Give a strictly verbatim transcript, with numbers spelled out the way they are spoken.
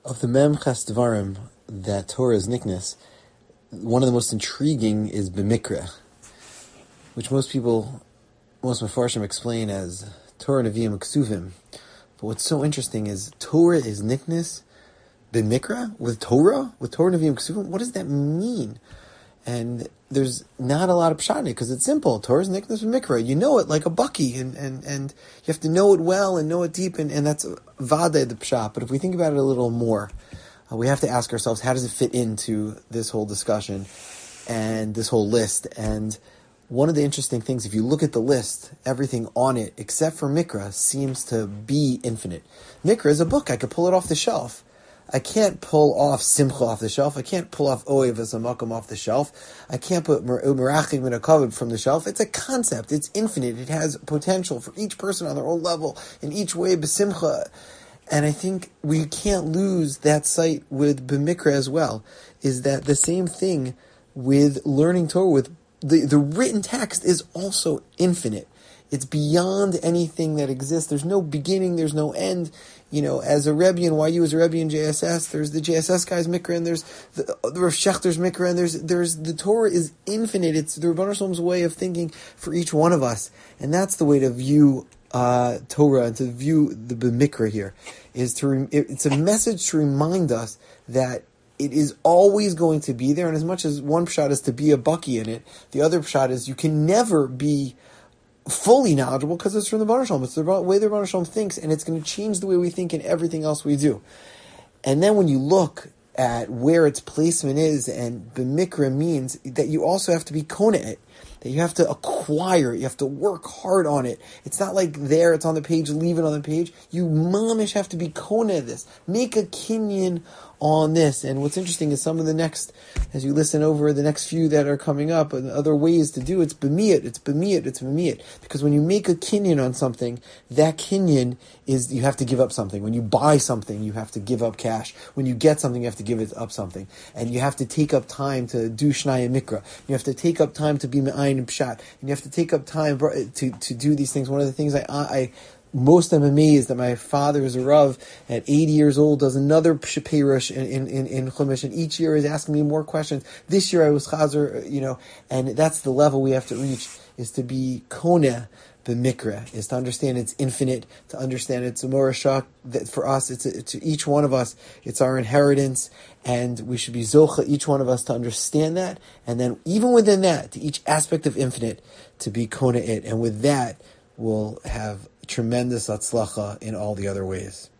Of the Mem Ches Devarim that Torah is niknas, one of the most intriguing is B'mikra, which most people, most Mefarshim explain as Torah Nevi'im Ksuvim. But what's so interesting is Torah is niknas B'mikra with Torah, with Torah Nevi'im Ksuvim. What does that mean? And there's not a lot of pshat in it because it's simple. Torah's niknas B'mikra. You know it like a bucky, and, and, and you have to know it well and know it deep, and, and that's vada the pshat. But if we think about it a little more, uh, we have to ask ourselves, how does it fit into this whole discussion and this whole list? And one of the interesting things, if you look at the list, everything on it, except for Mikra, seems to be infinite. Mikra is a book. I could pull it off the shelf. I can't pull off Simcha off the shelf. I can't pull off Oev as a Makam off the shelf. I can't put Merachim in a Kavod from the shelf. It's a concept. It's infinite. It has potential for each person on their own level, in each way, B'simcha. And I think we can't lose that sight with B'mikra as well, is that the same thing with learning Torah, with the, the written text is also infinite. It's beyond anything that exists. There's no beginning, there's no end. You know, as a Rebbe in Y U, as a Rebbe in J S S, there's the J S S guy's Mikra, and there's the, the Rav Shechter's Mikra, and there's, there's, the Torah is infinite. It's the Rebbeinu Shalom's way of thinking for each one of us. And that's the way to view, uh, Torah, and to view the B'mikra here, is to, re- it's a message to remind us that it is always going to be there. And as much as one pshat is to be a bucky in it, the other pshat is you can never be fully knowledgeable because it's from the Rebbeinu Shalom. It's the way the Rebbeinu Shalom thinks, and it's going to change the way we think in everything else we do. And then when you look at where its placement is, and B'mikra means that you also have to be kona it, that you have to acquire it, you have to work hard on it. It's not like there, it's on the page, leave it on the page. You mamish have to be kona this. Make a kinyan on this. And what's interesting is some of the next, as you listen over the next few that are coming up, and other ways to do it's b'miyat, it's b'miyat, it's b'miyat. Because when you make a kinyan on something, that kinyan is, you have to give up something. When you buy something, you have to give up cash. When you get something, you have to give it up something. And you have to take up time to do Shnaya Mikra. You have to take up time to be Me'ayin and Pshat. And you have to take up time to, to do these things. One of the things I, I most I'm amazed that my father is a Rav at eighty years old, does another Perush in, in, in, in Chumash, and each year is asking me more questions. This year I was Chazer, you know, and that's the level we have to reach, is to be Kona B'mikra, is to understand it's infinite, to understand it's a Morashak, that for us, it's a, to each one of us, it's our inheritance, and we should be Zocha, each one of us, to understand that, and then even within that, to each aspect of infinite, to be Kona it, and with that, we'll have tremendous atzlacha in all the other ways.